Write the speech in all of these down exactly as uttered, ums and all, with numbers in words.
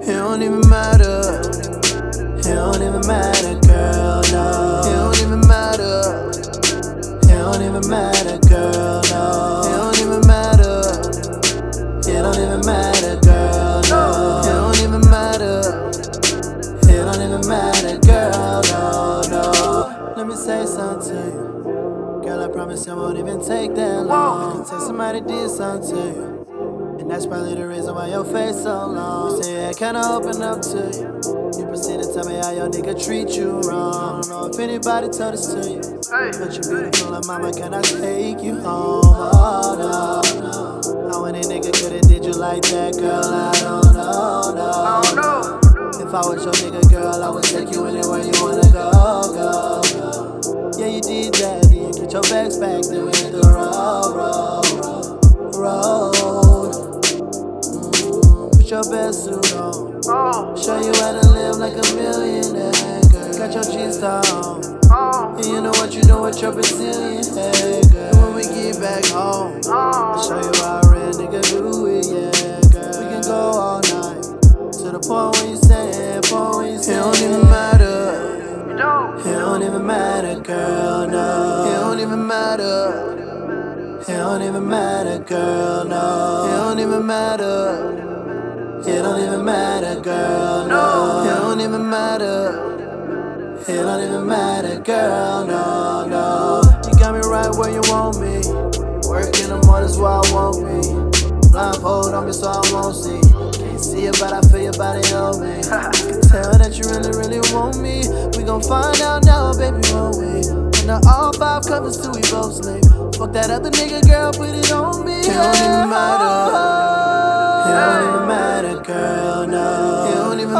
It don't even matter. It don't even matter, girl, no. It don't even matter. It don't even matter, girl, no. It don't even matter. It don't even matter, girl, no. It don't even matter. It don't even matter, girl, no, no. Let me say something to you. Girl, I promise it won't even take that long. Take somebody did something to you. And that's probably the reason why your face so long. You say I kinda open up to you. You proceed to tell me how your nigga treat you wrong. I don't know if anybody told this to you, but you beautiful and mama, can I take you home? Oh no, no. How any nigga coulda did you like that, girl? I don't know, no, no. If I was your nigga, girl, I would take you anywhere you wanna go, go, go. Yeah, you did that, then you get your bags back, then we hit the road, road, road. Mm, put your best suit on. Show you how to live like a millionaire, girl. Got your G's on. And you know what you do with your Brazilian hair, girl. And when we get back home, I'll show you how a real nigga do it, yeah, girl. We can go all night, to the point where you say, point where you say. It don't even matter. It don't even matter, girl, no. It don't even matter. It don't even matter, girl, no. It don't even matter. It don't even matter, girl, no. It don't even matter. It don't even matter, girl, no, no. You got me right where you want me. Working the mornings where I won't be. Blindfold on me so I won't see. Can't see it, but I feel your body on me. I can tell that you really, really want me. We gon' find out now, baby, won't we? And the all five covers till we both sleep. Fuck that other nigga, girl, put it on me. It don't even matter. It don't even matter, girl, no. It don't even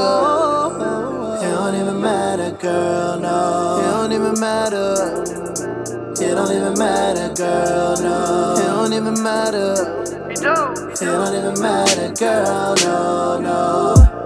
matter. It don't even matter, girl, no. It don't even matter. It don't even matter, girl, no. It don't even matter. It don't even matter, girl, no, no.